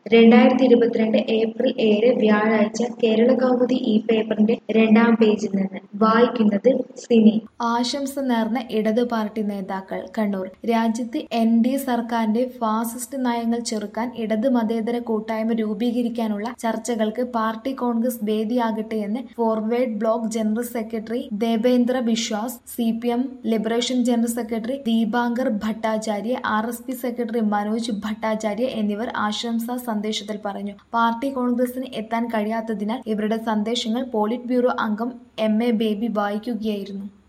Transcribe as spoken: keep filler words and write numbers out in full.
രണ്ടായിരത്തി ഇരുപത്തിരണ്ട് ഏപ്രിൽ ഏഴ് വ്യാഴാഴ്ച കേരളകൗമുദി ഈ പേപ്പറിന്റെ രണ്ടാം പേജിൽ നിന്ന് വായിക്കുന്നത് സിനി. ആശംസ നേർന്ന ഇടതു പാർട്ടി നേതാക്കൾ കണ്ണൂർ. രാജ്യത്ത് എൻ ഡി സർക്കാരിന്റെ ഫാസിസ്റ്റ് നയങ്ങൾ ചെറുക്കാൻ ഇടത് മതേതര കൂട്ടായ്മ രൂപീകരിക്കാനുള്ള ചർച്ചകൾക്ക് പാർട്ടി കോൺഗ്രസ് വേദിയാകട്ടെയെന്ന് Forward Bloc general secretary Debendra Biswas, C P M liberation general secretary Dipankar Bhattacharya, R S P secretary Manoj Bhattacharya എന്നിവർ ആശംസാ സന്ദേശത്തിൽ പറഞ്ഞു. പാർട്ടി കോൺഗ്രസിന് എത്താൻ കഴിയാത്തതിനാൽ ഇവരുടെ സന്ദേശങ്ങൾ പോളിറ്റ് ബ്യൂറോ അംഗം എം എ ബേബി വായിക്കുകയായിരുന്നു.